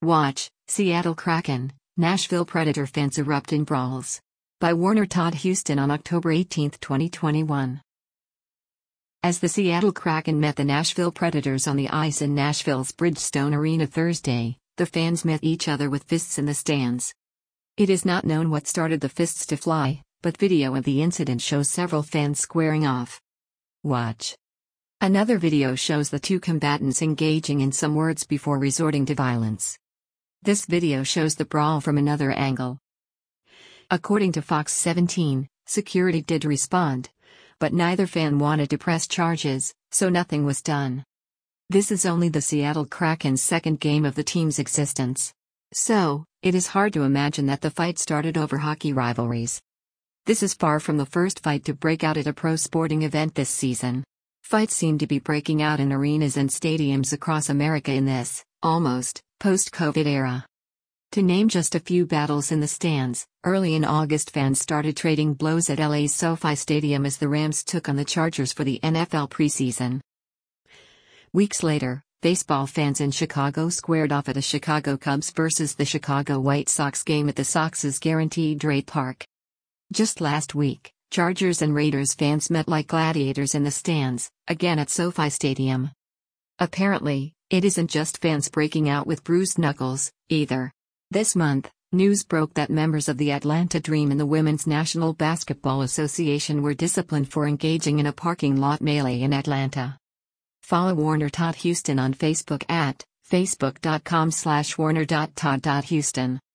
Watch, Seattle Kraken, Nashville Predator fans erupt in brawls. By Warner Todd Huston on October 18, 2021. As the Seattle Kraken met the Nashville Predators on the ice in Nashville's Bridgestone Arena Thursday, the fans met each other with fists in the stands. It is not known what started the fists to fly, but video of the incident shows several fans squaring off. Watch. Another video shows the two combatants engaging in some words before resorting to violence. This video shows the brawl from another angle. According to Fox 17, security did respond, but neither fan wanted to press charges, so nothing was done. This is only the Seattle Kraken's second game of the team's existence. So, it is hard to imagine that the fight started over hockey rivalries. This is far from the first fight to break out at a pro sporting event this season. Fights seem to be breaking out in arenas and stadiums across America in this, almost, post-COVID era. To name just a few battles in the stands, early in August fans started trading blows at LA's SoFi Stadium as the Rams took on the Chargers for the NFL preseason. Weeks later, baseball fans in Chicago squared off at a Chicago Cubs vs. the Chicago White Sox game at the Sox's Guaranteed Rate Park. Just last week, Chargers and Raiders fans met like gladiators in the stands, again at SoFi Stadium. Apparently, it isn't just fans breaking out with bruised knuckles, either. This month, news broke that members of the Atlanta Dream and the Women's National Basketball Association were disciplined for engaging in a parking lot melee in Atlanta. Follow Warner Todd Huston on Facebook at facebook.com/warner.todd.huston.